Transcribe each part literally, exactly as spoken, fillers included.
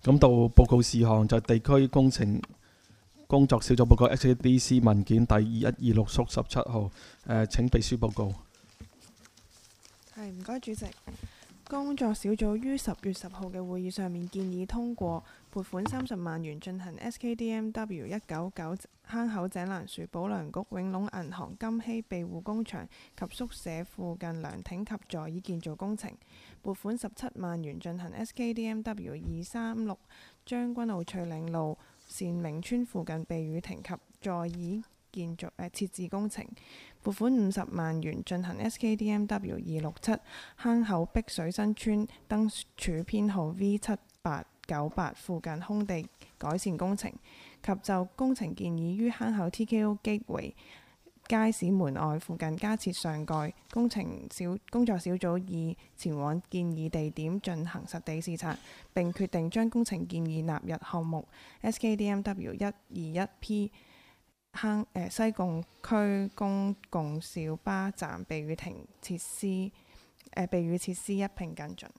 咁到報告事項就係地區工程工作小組報告 H A D C 文件第二一二六縮十七號。誒，請秘書報告。 係，唔該主席。工作小組於十月十號嘅會議上面建議通過撥款三十萬元進行 S K D M W 一九九坑口井欄樹保良局永隆銀行金禧庇護工場及宿舍附近涼亭及座椅建造工程，撥款十七萬元進行 S K D M W 二三六將軍澳翠嶺路善明村附近避雨亭及座椅建造誒設置工程，撥款五十萬元進行 S K D M W 二六七坑口碧水新村燈柱編號 V 七八九八附近空地改善工程，及就工程建議於坑口 T K O 基圍街市門外附近加設上蓋。工程小工作小組已前往建議地點進行實地視察，並決定將工程建議納入項目 S K D M W 一二一 P。坑誒西貢區公共小巴站避雨亭設施誒、呃、避雨設施一併跟進。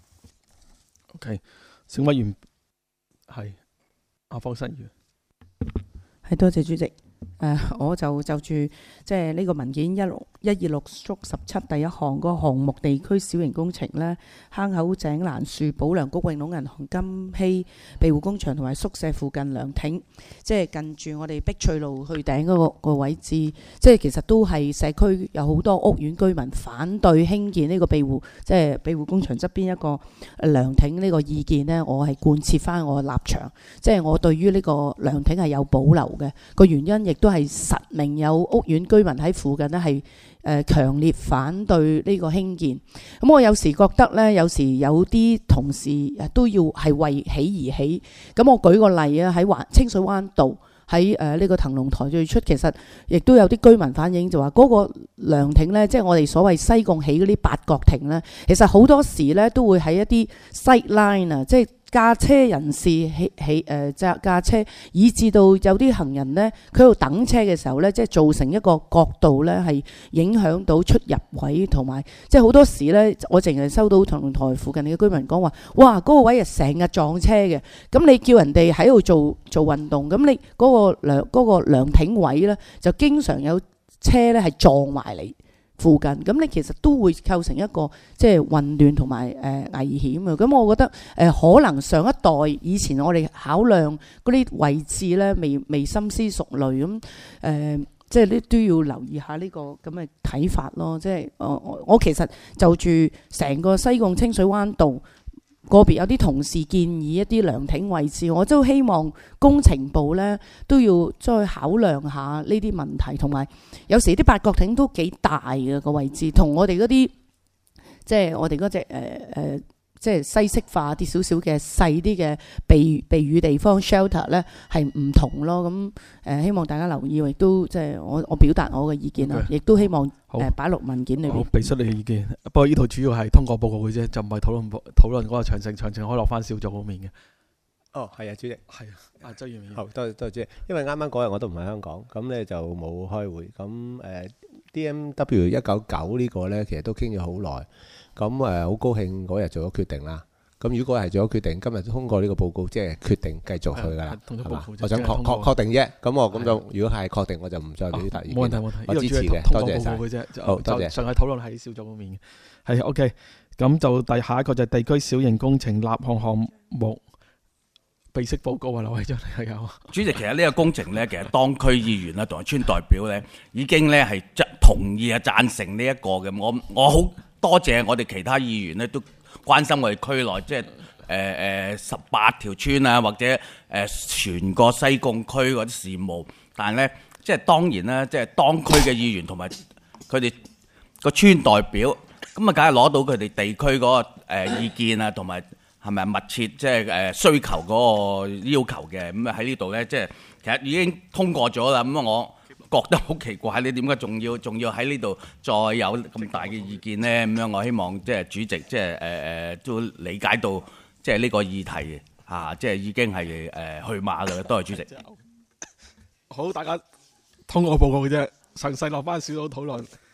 OK， 小委員係阿方新宇。 係，多謝主席。誒、呃，我就就住即係呢個文件一六一二六縮十七第一項個項目地區小型工程呢，坑口井欄樹保良局永隆銀行金禧庇護工場同埋宿舍附近涼亭，即係近住我哋碧翠路去頂嗰個個位置，即係其實都係社區有好多屋苑居民反對興建呢個庇護，即係庇護工場側邊一個涼亭呢個意見呢，我係貫徹翻我嘅立場，即係我對於呢個涼亭係有保留嘅，個原因亦都係實名有屋苑居民喺附近呢係誒強烈反對呢個興建。咁我有時覺得呢，有時有啲同事都要係為起而起。咁我舉個例啊，喺環清水灣道喺誒呢個騰龍台最出，其實亦都有啲居民反映就話嗰個涼亭呢，即係我哋所謂西貢起嗰啲八角亭呢，其實好多時呢都會喺一啲 sight line 啊，即係駕車人士起起誒揸駕車，以至到有啲行人呢，佢喺度等車嘅時候呢，即係造成一個角度呢，係影響到出入位，同埋即係好多時呢，我淨係收到騰龍台附近嘅居民講話，哇嗰個位係成日撞車嘅。咁你叫人哋喺度做做運動，咁你嗰個涼嗰個涼亭位呢，就經常有車呢係撞埋嚟附近，咁你其實都會構成一個即係混亂同埋誒危險啊！咁我覺得誒、呃、可能上一代以前我哋考量嗰啲位置咧，未未深思熟慮咁誒，即係呢都要留意下呢個咁嘅睇法咯。即係我我我其實就住成個西貢清水灣道個別有啲同事建議一啲涼亭位置，我都希望工程部呢都要再考量下呢啲問題，同埋有，有時啲八角亭都幾大嘅個位置，同我哋嗰啲即係我哋嗰隻誒誒即係西式化啲少少嘅細啲嘅避避雨地方 shelter 呢係唔同咯。咁誒、呃、希望大家留意，亦都即係我我表達我嘅意見啦，亦、okay. 都希望誒擺落文件裏邊。好， 俾出你嘅意見。不過呢度主要係通過報告嘅啫，就唔係討論討論嗰個詳情，詳情可以落翻小組嗰面嘅。 哦，係啊，主席。係啊， 阿周議員。 好，多謝多謝主席。因為啱啱嗰日我都唔喺香港，咁咧就冇開會。咁誒、呃、D M W 一九九呢個咧，其實都傾咗好耐。咁誒好高興嗰日做咗決定啦。咁如果係做咗決定，今日通過呢個報告，即係決定繼續去㗎啦，係嘛？我想確確確定啫。咁我咁就如果係確定，我就唔再表達意見。冇問題冇問題，我支持嘅，多謝晒。好，多謝。 上係討論喺小組嗰面嘅，係 OK。咁就第下一個就係地區小型工程立項項目備悉報告啊，劉偉章係有。 主席，其實呢個工程咧，其實當區議員啦同埋村代表咧，已經咧係同意啊贊成呢一個嘅。我我好多謝我哋其他議員咧都關心我哋區內即係誒誒十八條村啊，或者誒、呃、全個西貢區嗰啲事務。但係咧，即係當然啦，即係當區嘅議員同埋佢哋個村代表，咁啊，梗係攞到佢哋地區嗰個誒意見啊，同埋係咪密切即係誒需求嗰個要求嘅。咁啊喺呢度咧，即係其實已經通過咗啦。咁啊，我覺得好奇怪，你點解仲要仲要喺呢度再有咁大嘅意見呢？咁樣我希望即係主席即係誒誒都理解到即係呢個議題啊，即係已經係誒、呃、去馬㗎啦。多謝主席。 好，大家通過報告嘅啫，詳細落翻小組討論。